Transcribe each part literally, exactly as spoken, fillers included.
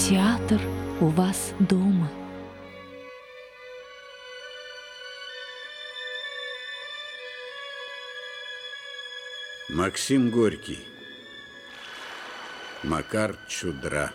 театр у вас дома. Максим Горький. Макар Чудра.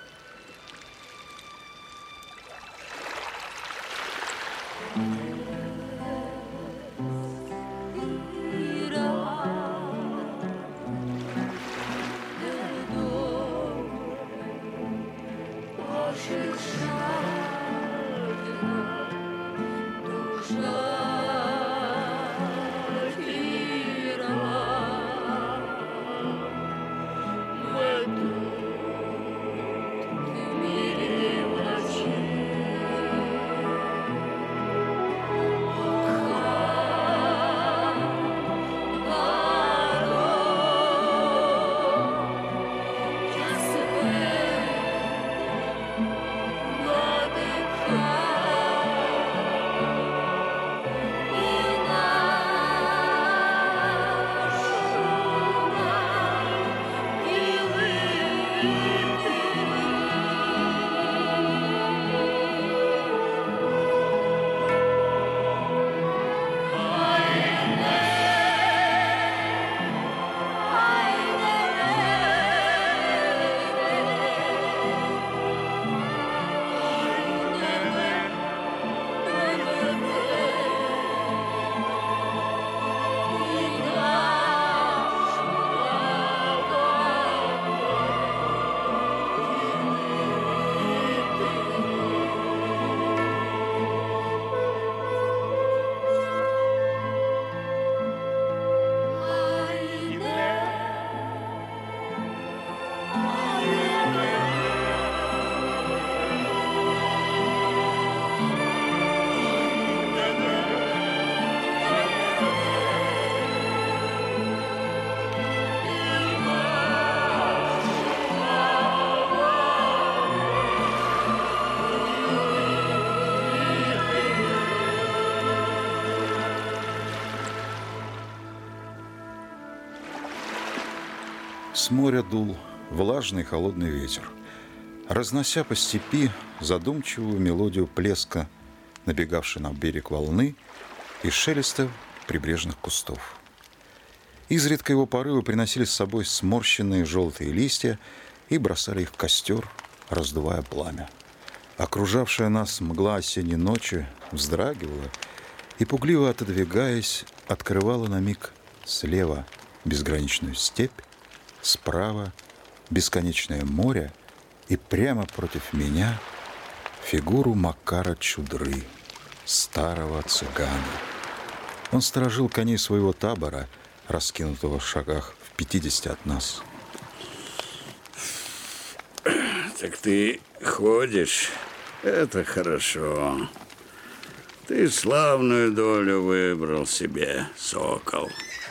С моря дул влажный холодный ветер, разнося по степи задумчивую мелодию плеска, набегавшей на берег волны и шелеста прибрежных кустов. Изредка его порывы приносили с собой сморщенные желтые листья и бросали их в костер, раздувая пламя. Окружавшая нас мгла осенней ночи вздрагивала и, пугливо отодвигаясь, открывала на миг слева безграничную степь, справа бесконечное море и прямо против меня фигуру Макара Чудры, старого цыгана. Он сторожил коней своего табора, раскинутого в шагах в пятидесяти от нас. Так ты ходишь, это хорошо. Ты славную долю выбрал себе, сокол.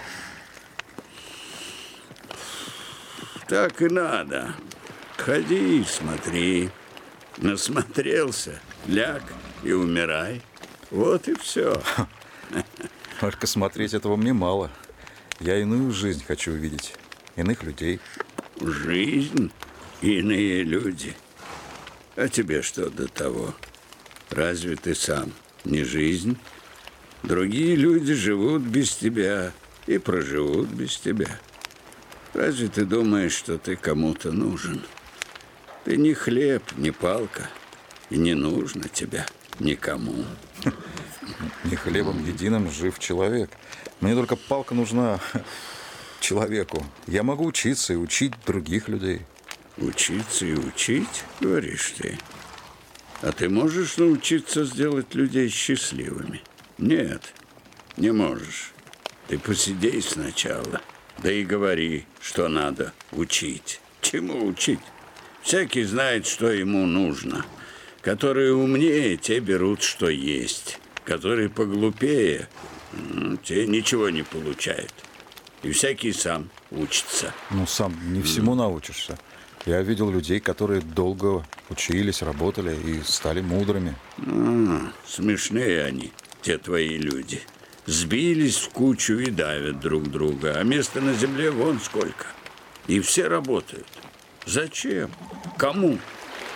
Так и надо. Ходи, смотри. Насмотрелся, ляг и умирай. Вот и все. Только смотреть этого мне мало. Я иную жизнь хочу увидеть, иных людей. Жизнь? Иные люди? А тебе что до того? Разве ты сам не жизнь? Другие люди живут без тебя и проживут без тебя. Разве ты думаешь, что ты кому-то нужен? Ты не хлеб, не палка, и не нужно тебя никому. Не хлебом единым жив человек. Мне только палка нужна человеку. Я могу учиться и учить других людей. Учиться и учить, говоришь ты? А ты можешь научиться сделать людей счастливыми? Нет, не можешь. Ты посидей сначала. Да и говори, что надо учить. Чему учить? Всякий знает, что ему нужно. Которые умнее, те берут, что есть. Которые поглупее, те ничего не получают. И всякий сам учится. Ну, сам не всему научишься. Я видел людей, которые долго учились, работали и стали мудрыми. А, смешные они, те твои люди. Сбились в кучу и давят друг друга, а места на земле вон сколько. И все работают. Зачем? Кому?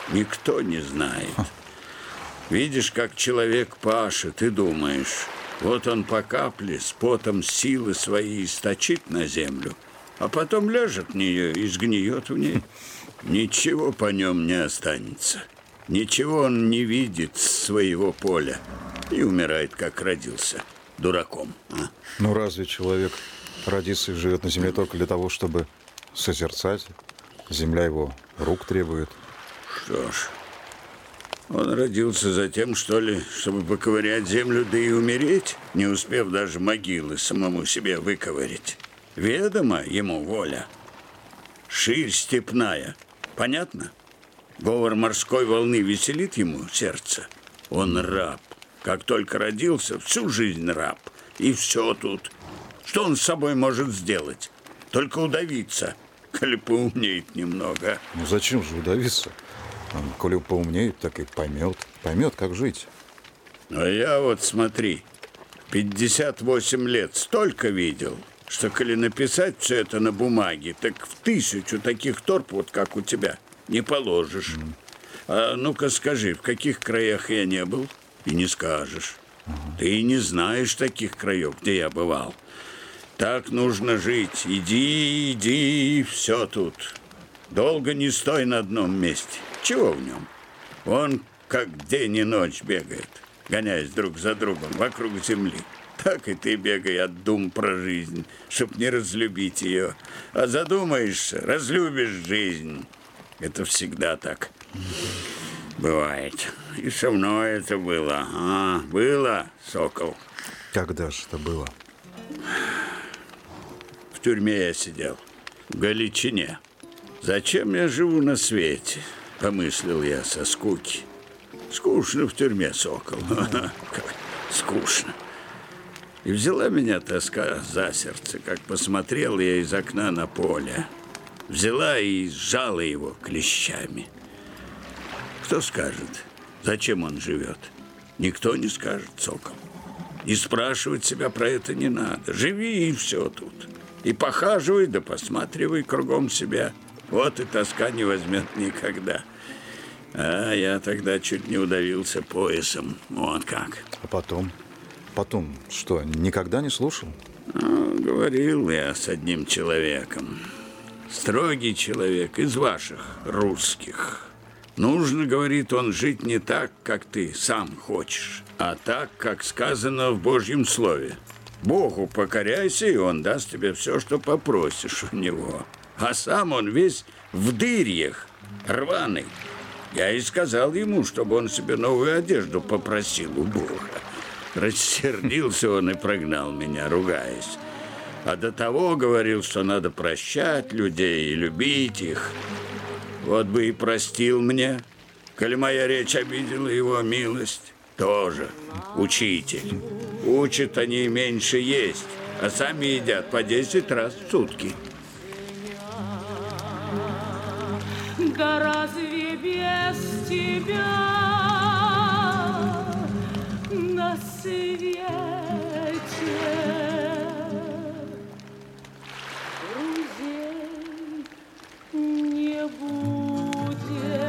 Никто не знает. Видишь, как человек пашет, и думаешь, вот он по капле с потом силы свои источит на землю, а потом ляжет в нее и сгниет в ней. Ничего по нем не останется. Ничего он не видит с своего поля и умирает, как родился, дураком. А? Ну разве человек родится и живет на земле только для того, чтобы созерцать? Земля его рук требует. Что ж, он родился за тем, что ли, чтобы поковырять землю, да и умереть, не успев даже могилы самому себе выковырять. Ведома ему воля. Ширь степная. Понятно? Говор морской волны веселит ему сердце. Он раб. Как только родился, всю жизнь раб. И все тут. Что он с собой может сделать? Только удавиться, коли поумнеет немного. Ну зачем же удавиться? Он, коли поумнеет, так и поймет. Поймет, как жить. А я вот смотри, пятьдесят восемь лет столько видел, что коли написать все это на бумаге, так в тысячу таких торп, вот как у тебя, не положишь. Mm. А ну-ка скажи, в каких краях я не был? И не скажешь. Uh-huh. Ты не знаешь таких краев, где я бывал. Так нужно жить. Иди, иди, все тут. Долго не стой на одном месте. Чего в нем? Он как день и ночь бегает, гоняясь друг за другом вокруг земли. Так и ты бегай от дум про жизнь, чтоб не разлюбить ее. А задумаешься, разлюбишь жизнь. Это всегда так бывает. И со мной это было. А, было, сокол. Когда же это было? В тюрьме я сидел, в Галичине. Зачем я живу на свете? Помыслил я со скуки. Скучно в тюрьме, сокол. Скучно. И взяла меня тоска за сердце, как посмотрел я из окна на поле. Взяла и сжала его клещами. Кто скажет, зачем он живет? Никто не скажет, сокол. И спрашивать себя про это не надо. Живи, и все тут. И похаживай, да посматривай кругом себя. Вот и тоска не возьмет никогда. А я тогда чуть не удавился поясом. Вот как. А потом? Потом что, никогда не слушал? Ну, говорил я с одним человеком. Строгий человек из ваших, русских. Нужно, говорит он, жить не так, как ты сам хочешь, а так, как сказано в Божьем Слове. Богу покоряйся, и он даст тебе все, что попросишь у него. А сам он весь в дырьях, рваный. Я и сказал ему, чтобы он себе новую одежду попросил у Бога. Рассердился он и прогнал меня, ругаясь. А до того говорил, что надо прощать людей и любить их. Вот бы и простил мне, коли моя речь обидела его милость. Тоже учитель. Учат они меньше есть, а сами едят по десять раз в сутки. Да разве без тебя на свете друзей не будет?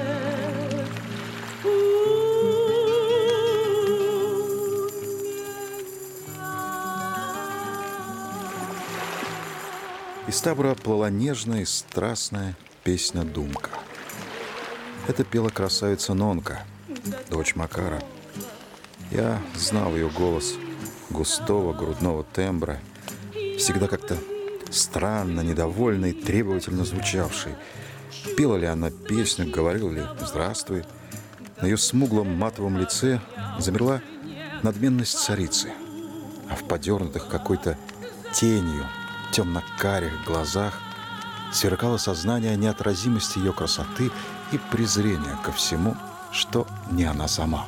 Из табора плыла нежная и страстная песня «Думка». Это пела красавица Нонка, дочь Макара. Я знал ее голос густого грудного тембра, всегда как-то странно, недовольно и требовательно звучавший. Пела ли она песню, говорила ли «здравствуй». На ее смуглом матовом лице замерла надменность царицы, а в подернутых какой-то тенью темно-карих глазах сверкало сознание неотразимости ее красоты и презрения ко всему, что не она сама.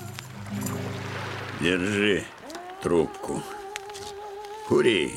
Держи трубку. Кури.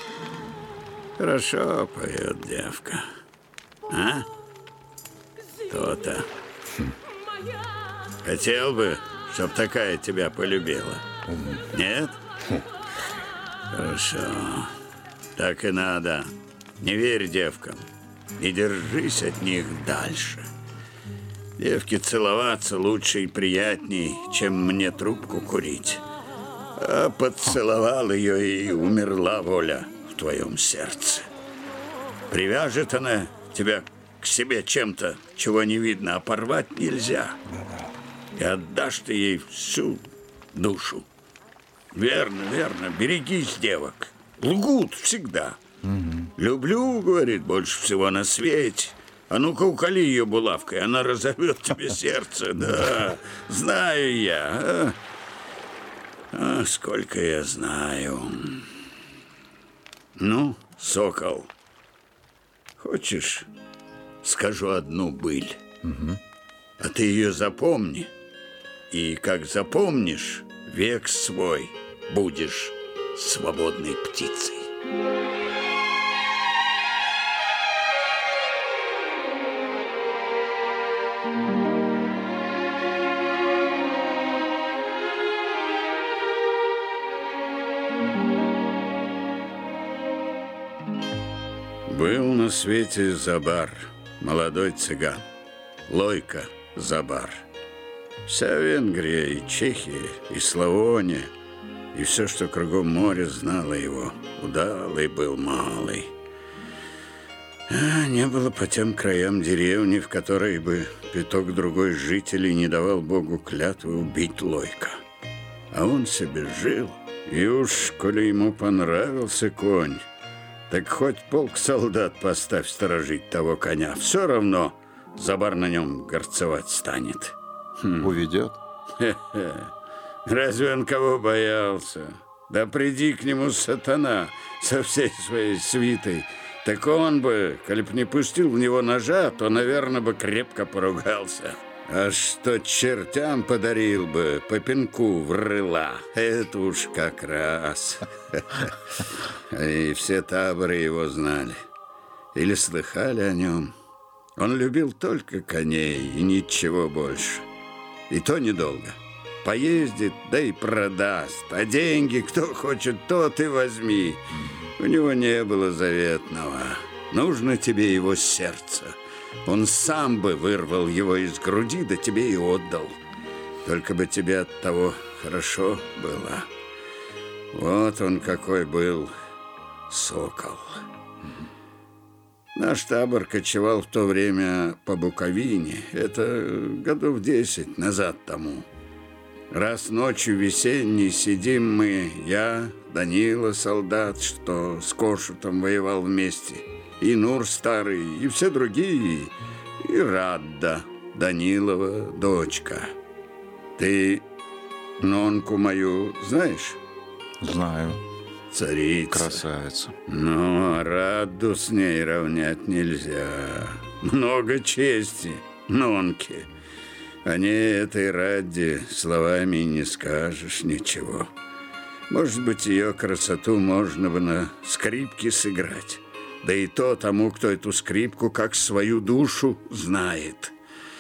Хорошо поет девка. А? То-то. Хм. Хотел бы, чтоб такая тебя полюбила. Нет? Хорошо. Так и надо. Не верь девкам и держись от них дальше. Девке целоваться лучше и приятней, чем мне трубку курить. А поцеловал ее, и умерла воля в твоем сердце. Привяжет она тебя к себе чем-то, чего не видно, а порвать нельзя. И отдашь ты ей всю душу. Верно, верно, берегись девок. Лгут всегда. Угу. Люблю, говорит, больше всего на свете. А ну-ка уколи ее булавкой, она разорвет тебе сердце. Да, знаю я. А? А, сколько я знаю. Ну, сокол, хочешь, скажу одну быль? Угу. А ты ее запомни. И как запомнишь, век свой будешь свободной птицей. Был на свете Забар, молодой цыган, Лойко Забар. Вся Венгрия и Чехия, и Славония, и все, что кругом моря, знало его. Удалый был малый. А не было по тем краям деревни, в которой бы пяток-другой жителей не давал Богу клятвы убить Лойка. А он себе жил, и уж, коли ему понравился конь, так хоть полк солдат поставь сторожить того коня, все равно Забар на нем горцевать станет. Хм. Уведет? Хе-хе. Разве он кого боялся? Да приди к нему сатана со всей своей свитой. Так он бы, коли б не пустил в него ножа, то, наверное, бы крепко поругался. А что чертям подарил бы по пинку в рыла, это уж как раз. И все таборы его знали. Или слыхали о нем. Он любил только коней и ничего больше. И то недолго. Поездит, да и продаст. А деньги, кто хочет, тот и возьми. У него не было заветного. Нужно тебе его сердце. Он сам бы вырвал его из груди, да тебе и отдал. Только бы тебе от того хорошо было. Вот он какой был сокол. Наш табор кочевал в то время по Буковине. Это годов десять назад тому. Раз ночью весенней сидим мы, я, Данила, солдат, что с Кошутом воевал вместе, и Нур старый, и все другие, и Радда, Данилова дочка. Ты нонку мою знаешь? Знаю. Царица. Красавица. Но Радду с ней равнять нельзя. Много чести, нонки. О ней, этой Радде, словами не скажешь ничего. Может быть, ее красоту можно бы на скрипке сыграть. Да и то тому, кто эту скрипку как свою душу знает.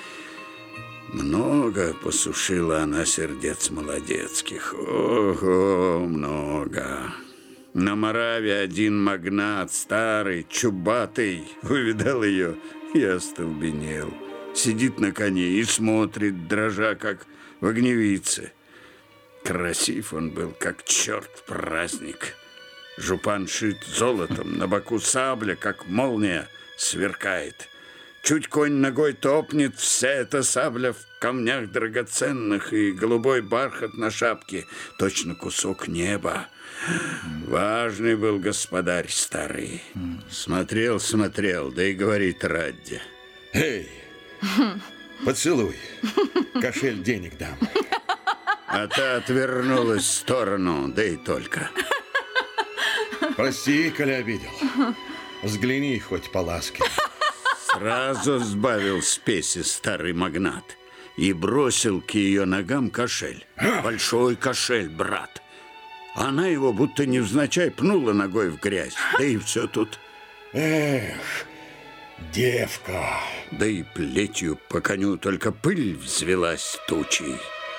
Много посушила она сердец молодецких. Ого, много. На Мораве один магнат, старый, чубатый, увидал ее и остолбенел. Сидит на коне и смотрит, дрожа, как в огневице. Красив он был, как черт праздник. Жупан шит золотом, на боку сабля, как молния, сверкает. Чуть конь ногой топнет, вся эта сабля в камнях драгоценных, и голубой бархат на шапке, точно кусок неба. Важный был господарь старый. Смотрел, смотрел, да и говорит Радде: эй, поцелуй, кошель денег дам. А та отвернулась в сторону, да и только. Прости, коли обидел. Взгляни хоть по ласке. Сразу сбавил спеси старый магнат и бросил к ее ногам кошель. Большой кошель, брат. Она его будто невзначай пнула ногой в грязь. Да и все тут. Эх, девка. Да и плетью по коню только пыль взвелась тучей.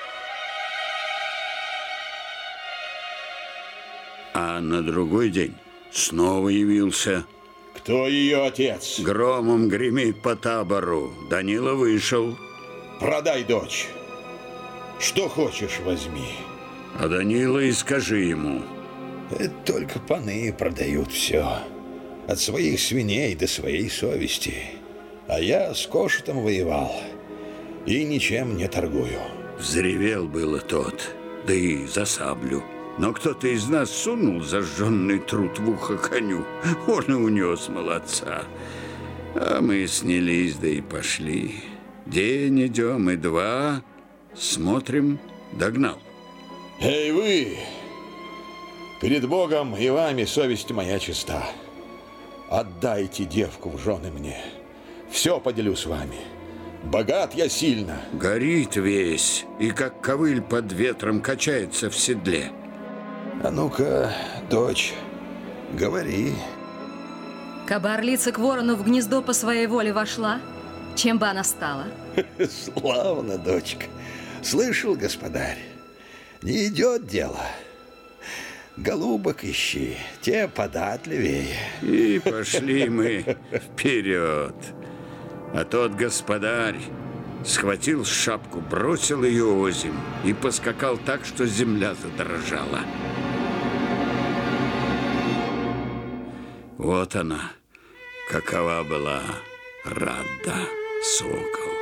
А на другой день снова явился. Кто ее отец? Громом гремит по табору. Данила вышел. продай дочь. Что хочешь, возьми. А Данила и скажи ему. Это только паны продают все. От своих свиней до своей совести. А я с Кошетом воевал. И ничем не торгую. Взревел было тот, да и за саблю. Но кто-то из нас сунул зажженный труд в ухо коню. Он и унес молодца. А мы снялись, да и пошли. День идем, и два. Смотрим, догнал. Эй, вы! Перед Богом и вами совесть моя чиста. Отдайте девку в жены мне. Все поделю с вами. Богат я сильно. Горит весь, и как ковыль под ветром качается в седле. А ну-ка, дочь, говори. Каба орлица к ворону в гнездо по своей воле вошла, чем бы она стала? Славно, дочка. Слышал, господарь, не идет дело. Голубок ищи, те податливее. И пошли мы вперед. А тот господарь схватил шапку, бросил ее озимь и поскакал так, что земля задрожала. Вот она, какова была Рада Сокол.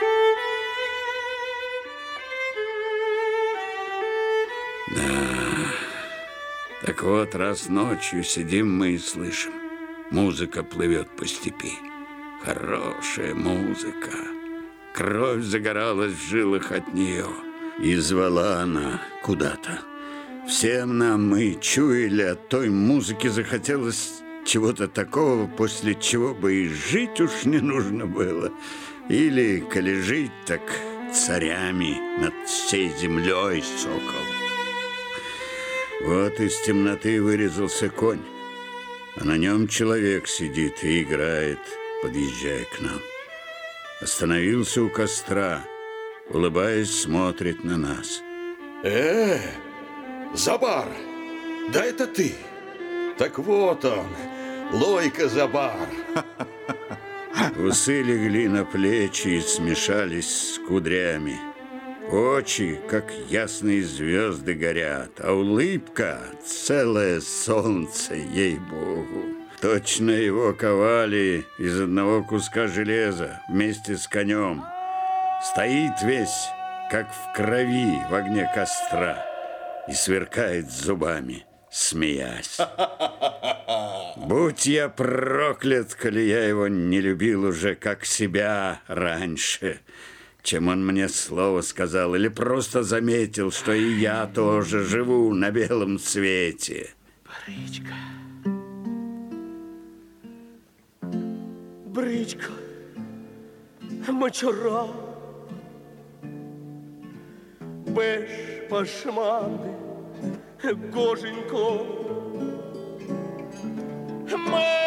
Да, так вот, раз ночью сидим мы и слышим, музыка плывет по степи. Хорошая музыка. Кровь загоралась в жилах от нее. И звала она куда-то. Всем нам мы чуяли, от той музыки захотелось чего-то такого, после чего бы и жить уж не нужно было. Или, коли жить, так царями над всей землей, сокол. Вот из темноты вырезался конь, а на нем человек сидит и играет, подъезжая к нам. Остановился у костра, улыбаясь, смотрит на нас. Э, Забар, да это ты. Так вот он, Лойко Забар. Усы легли на плечи и смешались с кудрями. Очи, как ясные звезды, горят, а улыбка — целое солнце, ей-богу. Точно его ковали из одного куска железа вместе с конем. Стоит весь, как в крови в огне костра, и сверкает зубами, смеясь. Будь я проклят, коли я его не любил уже как себя раньше, чем он мне слово сказал, или просто заметил, что и я тоже живу на белом свете. Бричка. Бричка. Мочора. Беш пашманди. Гоженько. Ми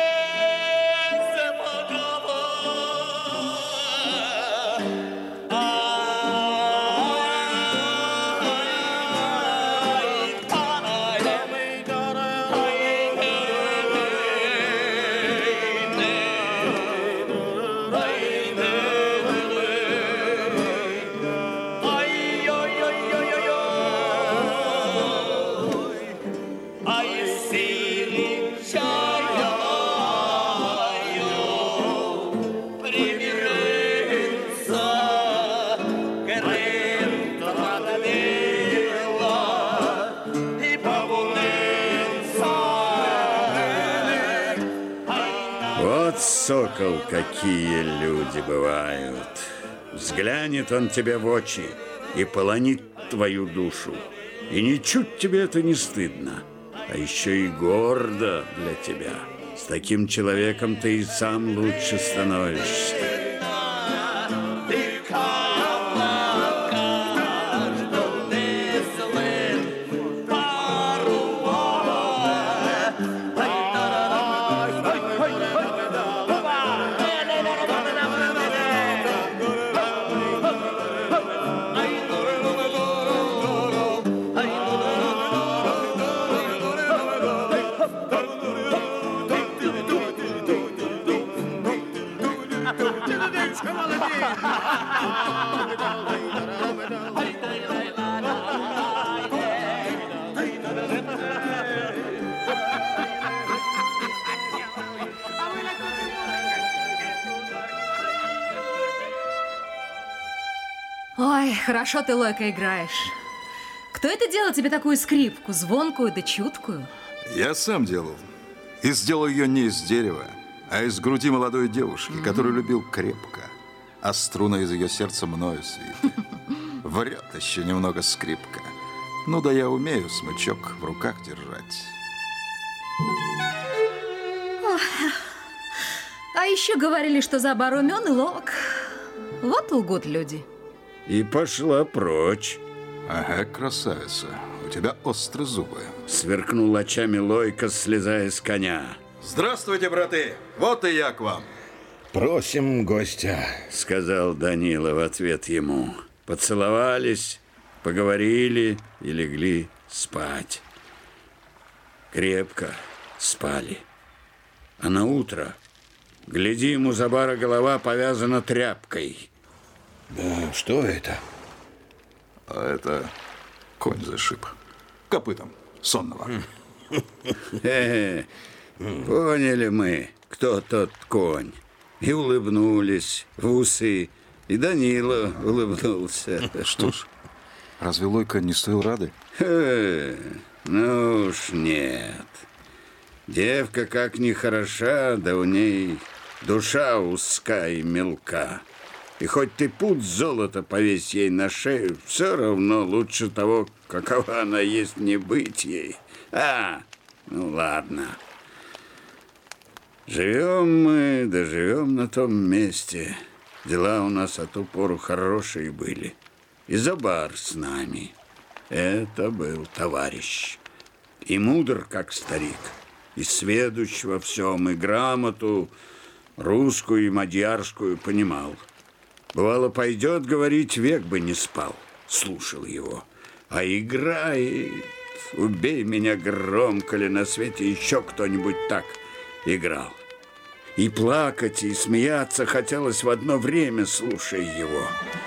сокол, какие люди бывают. Взглянет он тебе в очи и полонит твою душу. И ничуть тебе это не стыдно, а еще и гордо для тебя. С таким человеком ты и сам лучше становишься. Молодец! Ой, хорошо ты, Лойка, играешь. Кто это делал тебе такую скрипку, звонкую да чуткую? Я сам делал. И сделал ее не из дерева, а из груди молодой девушки, mm-hmm. которую любил крепко. А струны из ее сердца мною свиты. Врет еще немного скрипка. Ну да я умею смычок в руках держать. Ох. А еще говорили, что Забар умен и ловок. Вот лгут люди. И пошла прочь. Ага, красавица, у тебя острые зубы. Сверкнул очами Лойка, слезая с коня. Здравствуйте, браты, вот и я к вам. Просим гостя, сказал Данила в ответ ему. Поцеловались, поговорили и легли спать. Крепко спали. А на утро, глядим, у Забара голова повязана тряпкой. Да, что это? А это конь зашиб. Копытом сонного. Поняли мы, кто тот конь. И улыбнулись в усы. И Данила улыбнулся. Что ж, разве Лойка не стоил рады? Э, ну уж нет. Девка как ни хороша, да у ней душа узка и мелка. И хоть ты пуд золота повесь ей на шею, все равно лучше того, какова она есть, не быть ей. А, ну ладно. Живем мы, да живем на том месте. Дела у нас от ту пору хорошие были. И Забар с нами. Это был товарищ. И мудр, как старик. И сведущ во всем, и грамоту русскую и мадьярскую понимал. Бывало, пойдет говорить, век бы не спал. Слушал его. А играет. Убей меня громко ли на свете еще кто-нибудь так играл. И плакать, и смеяться хотелось в одно время, слушая его.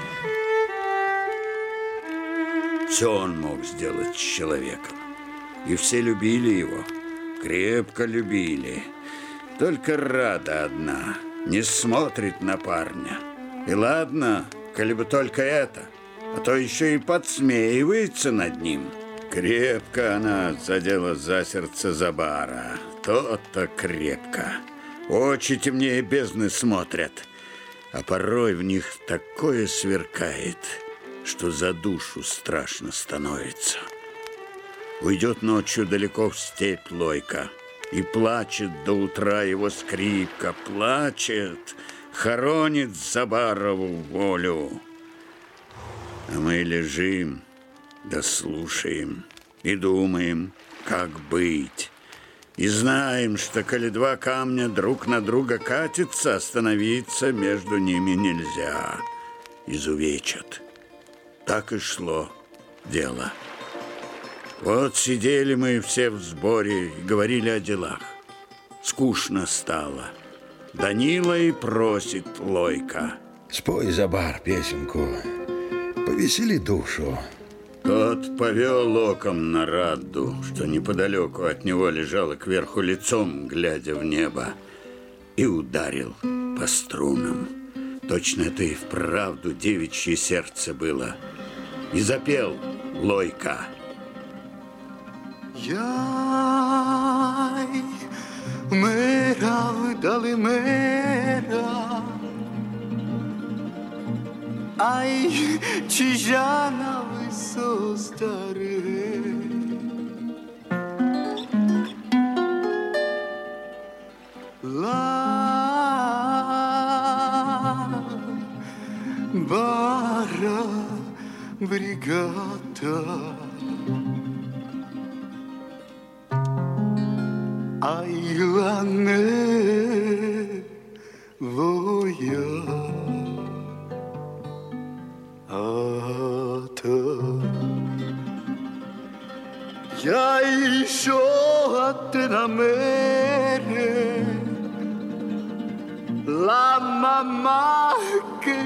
Все он мог сделать с человеком. И все любили его. Крепко любили. Только Рада одна не смотрит на парня. И ладно, коли бы только это, а то еще и подсмеивается над ним. Крепко она задела за сердце Забара. То-то крепко. Очи темнее бездны смотрят, а порой в них такое сверкает, что за душу страшно становится. Уйдет ночью далеко в степь Лойка, и плачет до утра его скрипка, плачет, хоронит Забарову волю. А мы лежим, да слушаем, и думаем, как быть. И знаем, что коли два камня друг на друга катятся, остановиться между ними нельзя. Изувечат. Так и шло дело. Вот сидели мы все в сборе и говорили о делах. Скучно стало. Данила и просит Лойка. Спой, Забар, песенку, повесели душу. Тот повел оком на Радду, что неподалеку от него лежала кверху лицом, глядя в небо, и ударил по струнам. Точно это и вправду девичье сердце было. И запел Лойка. Яй, мера вдали мера, ай, чижана висо старе. Ла, бара, бригата. Айлане воя ата. Я еще от на мере la mamma che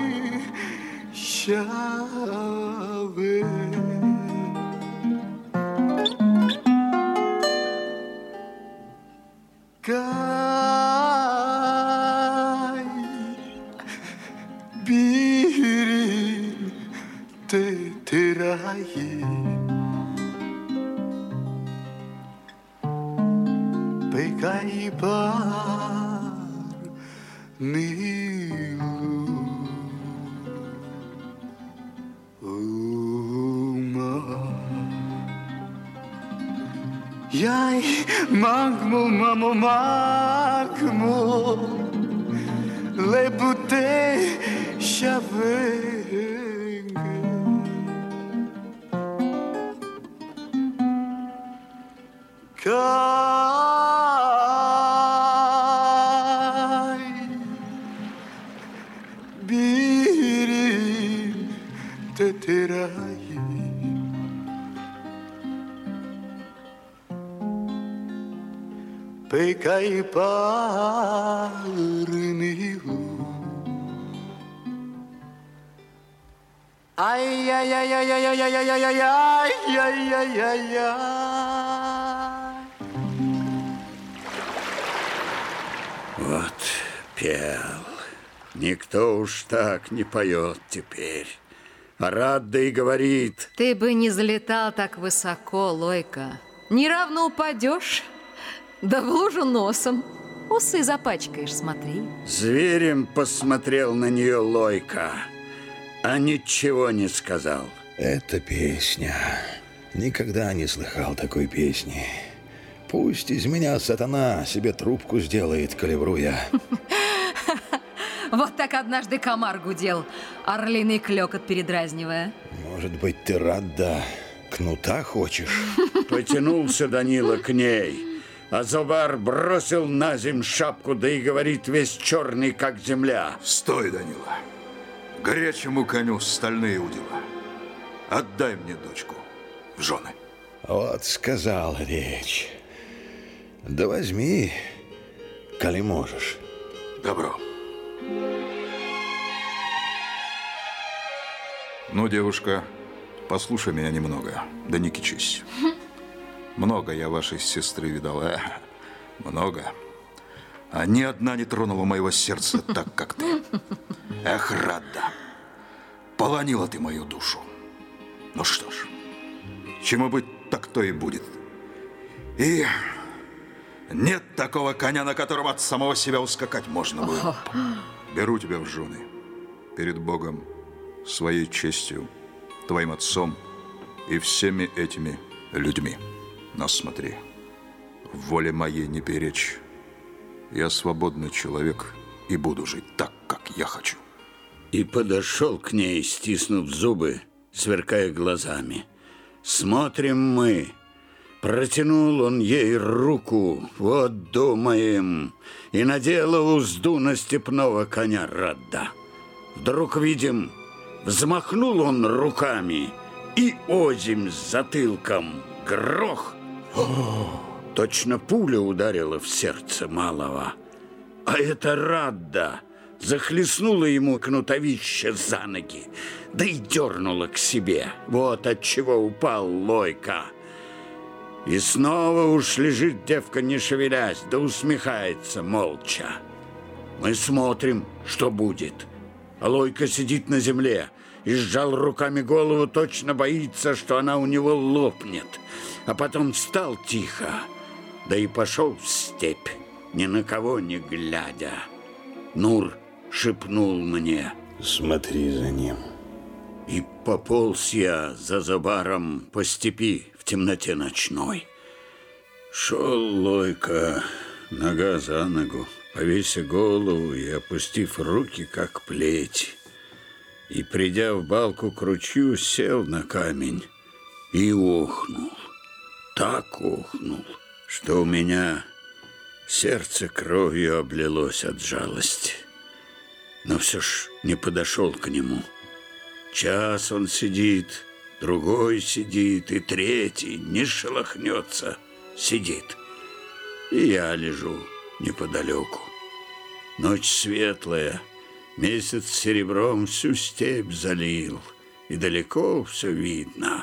chave. Кай, бирин, Нилу. Ума. Яй, магму, мамо, магму, лебуте шавенге. Кай, бири, тетерай. Пекай парнилу. Ай-яй-яй-яй-яй-яй-яй-яй-яй-яй-яй. Вот пел. Никто уж так не поет теперь. А Радда и говорит: Ты бы не залетал так высоко, Лойка. Неравно упадешь, да в лужу носом. Усы запачкаешь, смотри. зверем посмотрел на нее Лойка, а ничего не сказал. Это песня. Никогда не слыхал такой песни. Пусть из меня сатана себе трубку сделает, калибруя. Вот так однажды комар гудел, орлиный клёкот передразнивая. Может быть, ты рад, да кнута хочешь? Потянулся Данила к ней, а Зубар бросил на земь шапку, да и говорит весь черный, как земля: Стой, Данила. Горячему коню стальные удила. Отдай мне дочку в жены. Вот сказал речь. Да возьми, коли можешь. Добро. Ну, девушка, послушай меня немного, да не кичись. Много я вашей сестры видал, э? Много. А ни одна не тронула моего сердца так, как ты. Эх, Радда, полонила ты мою душу. Ну что ж, чему быть, так то и будет. И нет такого коня, на котором от самого себя ускакать можно было. Беру тебя в жены перед Богом, своей честью, твоим отцом и всеми этими людьми. Но смотри, воле моей не перечь. Я свободный человек и буду жить так, как я хочу. И подошел к ней, стиснув зубы, сверкая глазами. Смотрим мы. Протянул он ей руку, вот думаем, и надела узду на степного коня Радда. Вдруг видим, взмахнул он руками, и озимь с затылком грох. О, точно пуля ударила в сердце малого. А это Радда захлестнула ему кнутовище за ноги, да и дернула к себе. Вот отчего упал Лойка. И снова уж лежит девка, не шевелясь, да усмехается молча. Мы смотрим, что будет. А Лойка сидит на земле и сжал руками голову, точно боится, что она у него лопнет. А потом встал тихо, да и пошел в степь, ни на кого не глядя. Нур шепнул мне: смотри за ним. И пополз я за Зубаром по степи в темноте ночной. Шел Лойка, нога за ногу, повеся голову и опустив руки, как плеть. И, придя в балку к ручью, сел на камень и охнул. Так охнул, что у меня сердце кровью облилось от жалости. Но все ж не подошел к нему. Час он сидит, другой сидит, и третий не шелохнется, сидит. И я лежу неподалеку. Ночь светлая, месяц серебром всю степь залил, и далеко все видно.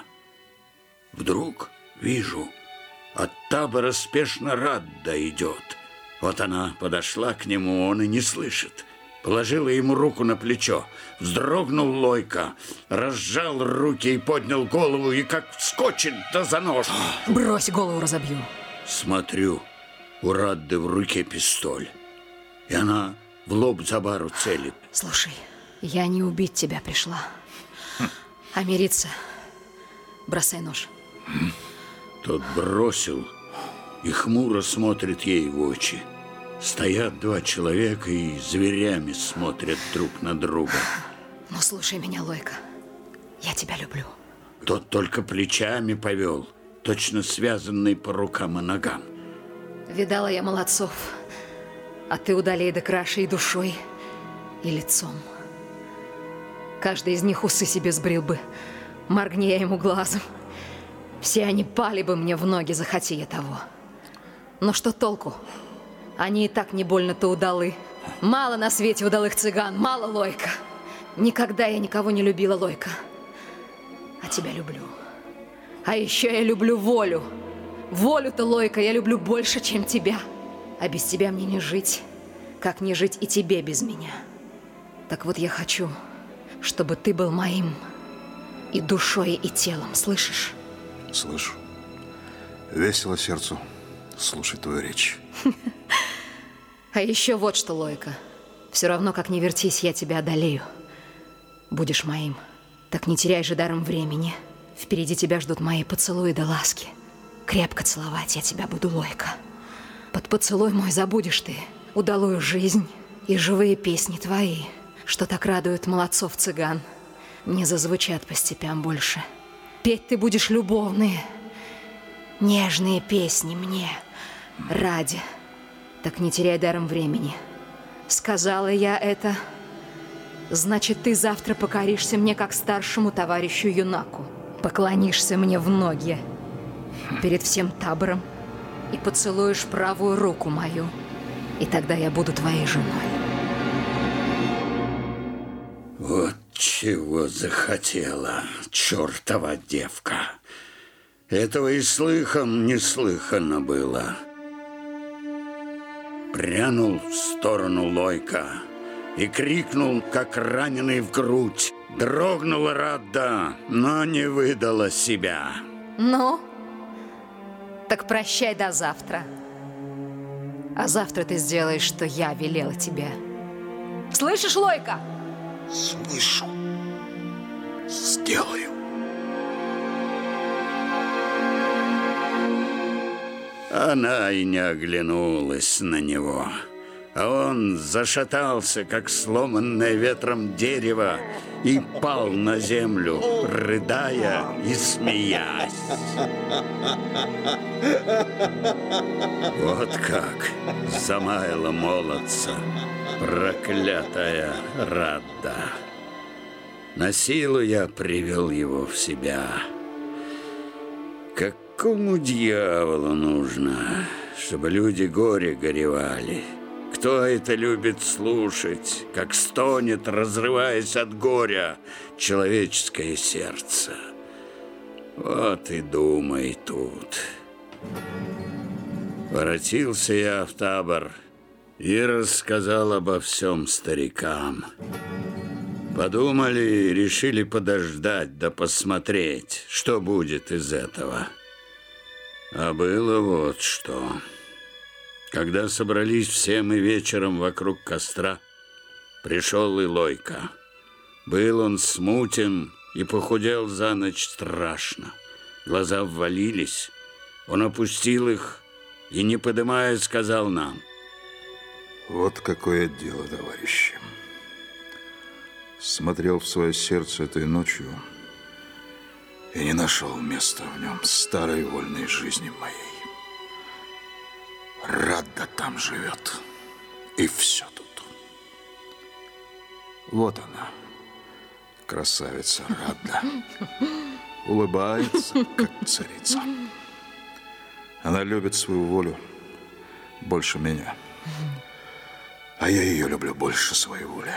Вдруг вижу, от табора спешно Радда идет. Вот она подошла к нему, он и не слышит. Положила ему руку на плечо. Вздрогнул Лойка, разжал руки и поднял голову, и как вскочит, да за нож. Брось, голову разобью. Смотрю, у Радды в руке пистоль. И она в лоб Забару целит. Слушай, я не убить тебя пришла, а мириться. Бросай нож. Тот бросил и хмуро смотрит ей в очи. Стоят два человека и зверями смотрят друг на друга. Ну, слушай меня, Лойка. Я тебя люблю. Тот только плечами повел, точно связанный по рукам и ногам. Видала я молодцов, а ты удалей да краше и душой, и лицом. Каждый из них усы себе сбрил бы, моргни я ему глазом. Все они пали бы мне в ноги, захоти я того. Но что толку? Они и так не больно-то удалы. Мало на свете удалых цыган, мало, Лойка. Никогда я никого не любила, Лойка. А тебя люблю. А еще я люблю волю. Волю-то, Лойка, я люблю больше, чем тебя. А без тебя мне не жить, как не жить и тебе без меня. Так вот я хочу, чтобы ты был моим и душой, и телом, слышишь? Слышу. Весело сердцу слушать твою речь. А еще вот что, Лойка. Все равно, как не вертись, я тебя одолею. Будешь моим. Так не теряй же даром времени. Впереди тебя ждут мои поцелуи да ласки. Крепко целовать я тебя буду, Лойка. Под поцелуй мой забудешь ты удалую жизнь и живые песни твои, что так радуют молодцов цыган. Не зазвучат по степям больше. Петь ты будешь любовные, нежные песни мне ради. Так не теряй даром времени. Сказала я это, значит, ты завтра покоришься мне, как старшему товарищу юнаку. Поклонишься мне в ноги перед всем табором и поцелуешь правую руку мою. И тогда я буду твоей женой. Вот чего захотела чертова девка. Этого и слыхом не слыхано было. Прянул в сторону Лойка и крикнул, как раненый в грудь. Дрогнула Радда, но не выдала себя. Ну, так прощай до завтра. А завтра ты сделаешь, что я велела тебе. Слышишь, Лойка? Слышу. Сделаю. Она и не оглянулась на него. А он зашатался, как сломанное ветром дерево, и пал на землю, рыдая и смеясь. Вот как замаяла молодца проклятая Радда. На силу я привел его в себя. Какому дьяволу нужно, чтобы люди горе горевали? Кто это любит слушать, как стонет, разрываясь от горя, человеческое сердце? Вот и думай тут. Воротился я в табор и рассказал обо всем старикам. Подумали и решили подождать да посмотреть, что будет из этого. А было вот что. Когда собрались все мы вечером вокруг костра, пришел и Лойка. Был он смутен и похудел за ночь страшно. Глаза ввалились. Он опустил их и, не подымая, сказал нам: вот какое дело, товарищи. Смотрел в свое сердце этой ночью и не нашел места в нем старой вольной жизни моей. Радда там живет, и все тут. Вот она, красавица Радда, улыбается, как царица. Она любит свою волю больше меня, а я ее люблю больше своей воли.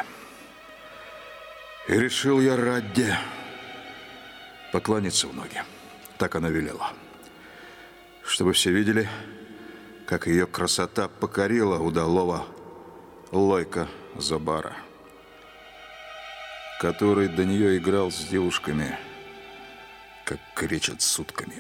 И решил я Радде поклониться в ноги. Так она велела, чтобы все видели, как ее красота покорила удалого Лойка Забара, который до нее играл с девушками, как кричат сутками.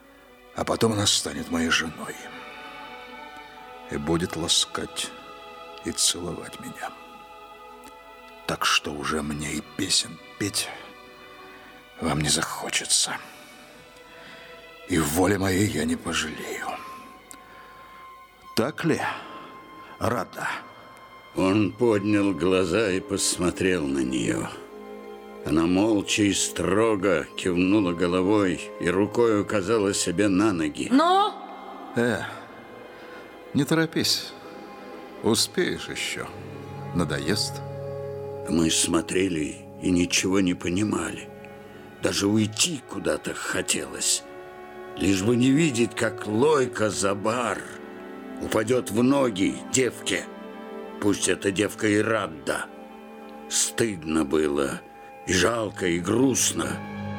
А потом она станет моей женой и будет ласкать и целовать меня. Так что уже мне и песен петь вам не захочется. И в воле моей я не пожалею. Так ли, Радда? Он поднял глаза и посмотрел на нее. Она молча и строго кивнула головой и рукой указала себе на ноги. Но! Э, не торопись. Успеешь еще. Надоест. Мы смотрели и ничего не понимали. Даже уйти куда-то хотелось. Лишь бы не видеть, как Лойка Забар упадет в ноги девке. Пусть эта девка и Радда. Стыдно было, и жалко, и грустно.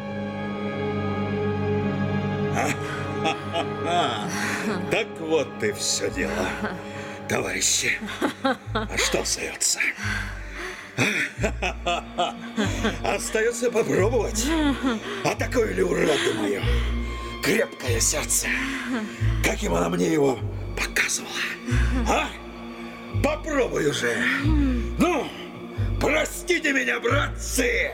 Так вот и все дело, товарищи. А что остается? Остается попробовать. А такое ли, уроды мое, крепкое сердце, каким она мне его показывала? А? Попробуй уже. Ну, простите меня, братцы.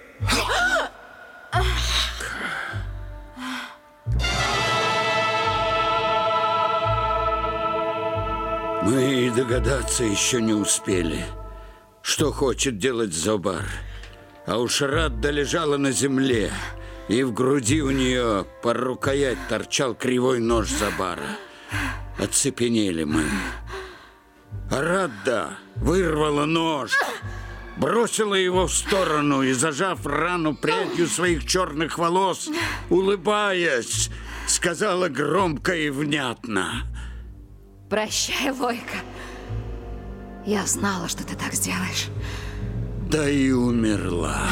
Мы и догадаться еще не успели, что хочет делать Забар. А уж Радда лежала на земле, и в груди у нее по рукоять торчал кривой нож Забара. Оцепенели мы. А Радда вырвала нож, бросила его в сторону и, зажав рану прядью своих черных волос, улыбаясь, сказала громко и внятно: Прощай, Лойка. Я знала, что ты так сделаешь. Да и умерла.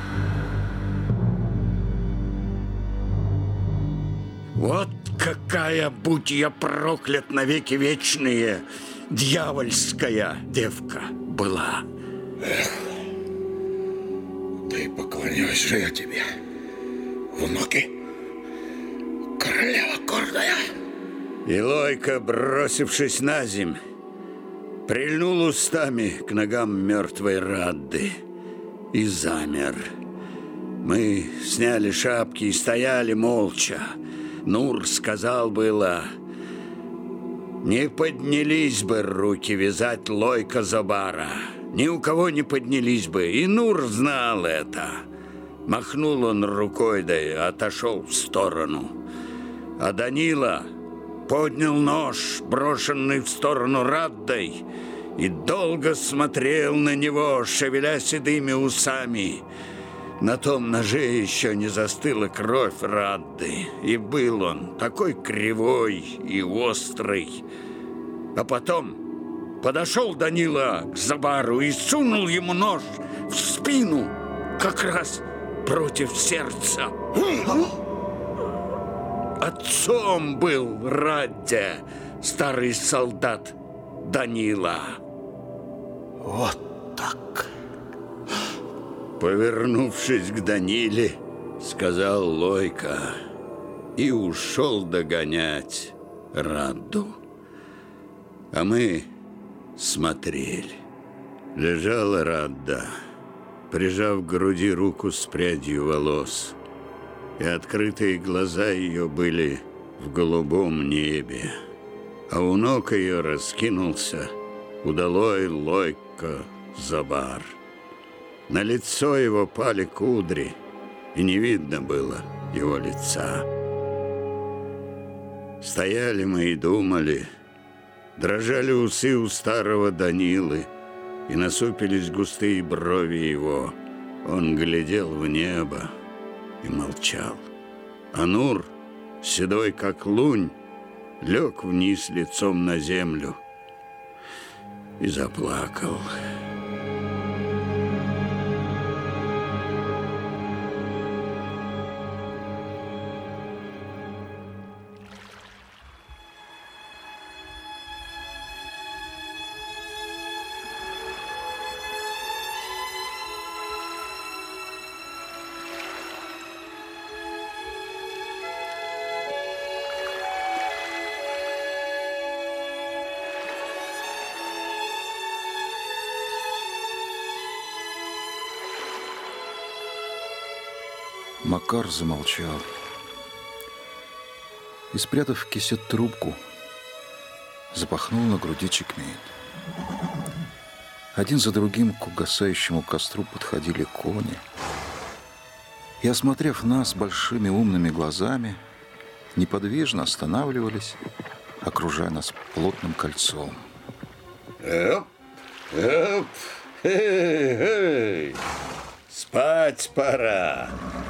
Вот какая, будь я проклят навеки вечные, дьявольская девка была. Эх, да и поклоняюсь же я тебе в ноги, королева гордая. И Лойка, бросившись на земь, прильнул устами к ногам мертвой Радды и замер. Мы сняли шапки и стояли молча. Нур сказал было: не поднялись бы руки вязать Лойка Забара. Ни у кого не поднялись бы, и Нур знал это. Махнул он рукой, да и отошел в сторону. А Данила поднял нож, брошенный в сторону Раддой, и долго смотрел на него, шевеля седыми усами. На том ноже еще не застыла кровь Радды, и был он такой кривой и острый. А потом подошел Данила к Забару и сунул ему нож в спину, как раз против сердца. Отцом был Радде старый солдат Данила. Вот так. Повернувшись к Даниле, сказал Лойка и ушел догонять Радду. А мы смотрели. Лежала Радда, прижав к груди руку с прядью волос, и открытые глаза ее были в голубом небе, а у ног ее раскинулся удалой Лойка Забар. На лицо его пали кудри, и не видно было его лица. Стояли мы и думали, дрожали усы у старого Данилы, и насупились густые брови его. Он глядел в небо и молчал. А Нур, седой как лунь, лег вниз лицом на землю и заплакал. Макар замолчал и, спрятав в кисет трубку, запахнул на груди чекмень. Один за другим к угасающему костру подходили кони и, осмотрев нас большими умными глазами, неподвижно останавливались, окружая нас плотным кольцом. Оп, оп, эй, эй, спать пора.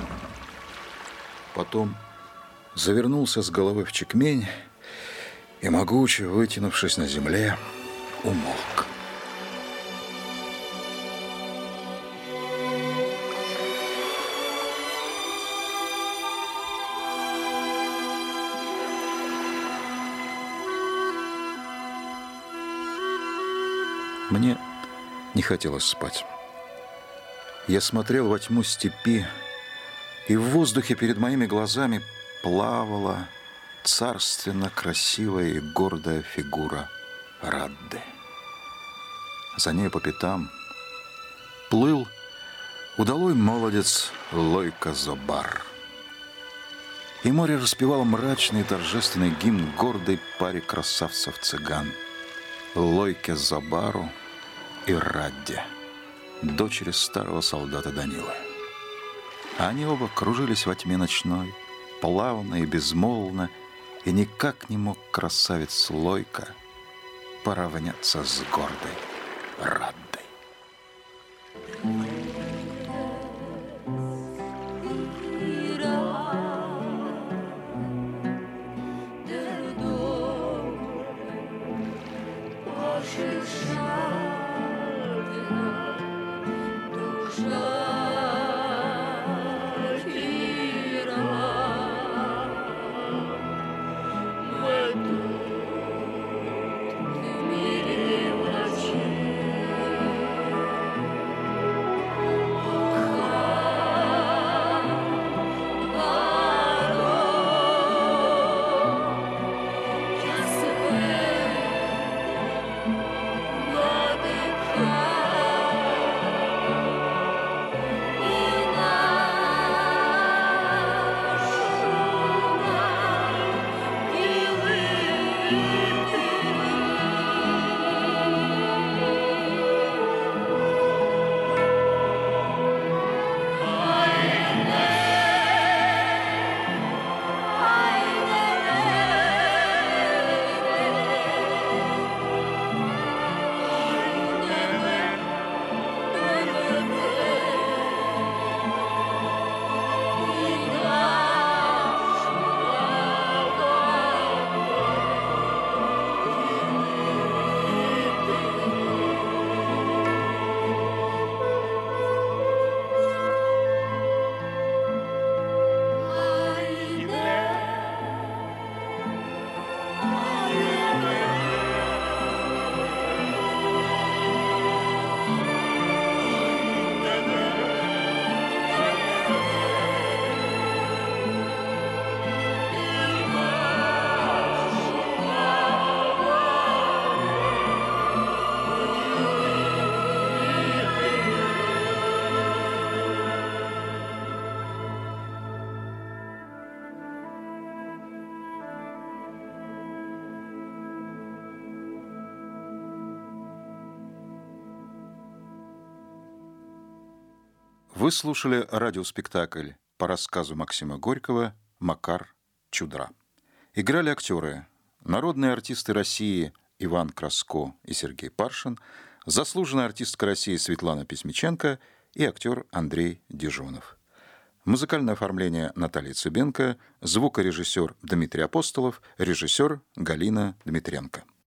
Потом завернулся с головой в чекмень и, могуче вытянувшись на земле, умолк. Мне не хотелось спать. Я смотрел во тьму степи, и в воздухе перед моими глазами плавала царственно красивая и гордая фигура Радды. За ней по пятам плыл удалой молодец Лойко Зобар. И море распевало мрачный и торжественный гимн гордой паре красавцев-цыган Лойке Зобару и Радде, дочери старого солдата Данилы. Они оба кружились во тьме ночной, плавно и безмолвно, и никак не мог красавец Лойко поравняться с гордой Раддой. Вы слушали радиоспектакль по рассказу Максима Горького «Макар Чудра». Играли актеры, народные артисты России Иван Краско и Сергей Паршин, заслуженная артистка России Светлана Письмиченко и актер Андрей Дижонов. Музыкальное оформление Наталья Цыбенко, звукорежиссер Дмитрий Апостолов, режиссер Галина Дмитренко.